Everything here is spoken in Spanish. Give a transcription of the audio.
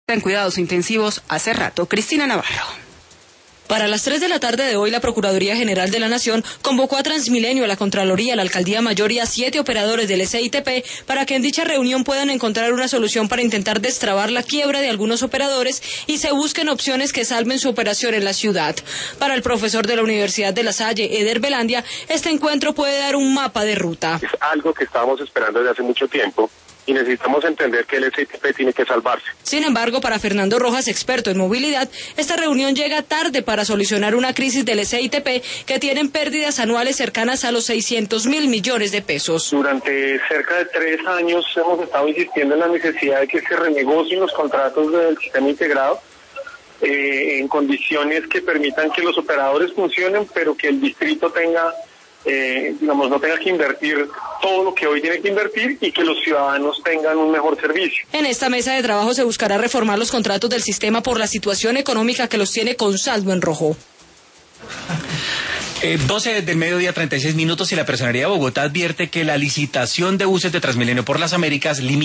en cuidados intensivos hace rato. Cristina Navarro. Para las 3 de la tarde de hoy, la Procuraduría General de la Nación convocó a Transmilenio, a la Contraloría, a la Alcaldía Mayor y a 7 operadores del SITP para que en dicha reunión puedan encontrar una solución para intentar destrabar la quiebra de algunos operadores y se busquen opciones que salven su operación en la ciudad. Para el profesor de la Universidad de La Salle, Eder Belandia, este encuentro puede dar un mapa de ruta. Es algo que estábamos esperando desde hace mucho tiempo. Y necesitamos entender que el SITP tiene que salvarse. Sin embargo, para Fernando Rojas, experto en movilidad, esta reunión llega tarde para solucionar una crisis del SITP que tienen pérdidas anuales cercanas a los 600.000 millones de pesos. Durante cerca de 3 años hemos estado insistiendo en la necesidad de que se renegocien los contratos del sistema integrado en condiciones que permitan que los operadores funcionen, pero que el distrito tenga no tenga que invertir todo lo que hoy tiene que invertir y que los ciudadanos tengan un mejor servicio. En esta mesa de trabajo se buscará reformar los contratos del sistema por la situación económica que los tiene con saldo en rojo. 12 del mediodía, 36 minutos, y la Personería de Bogotá advierte que la licitación de buses de Transmilenio por las Américas limita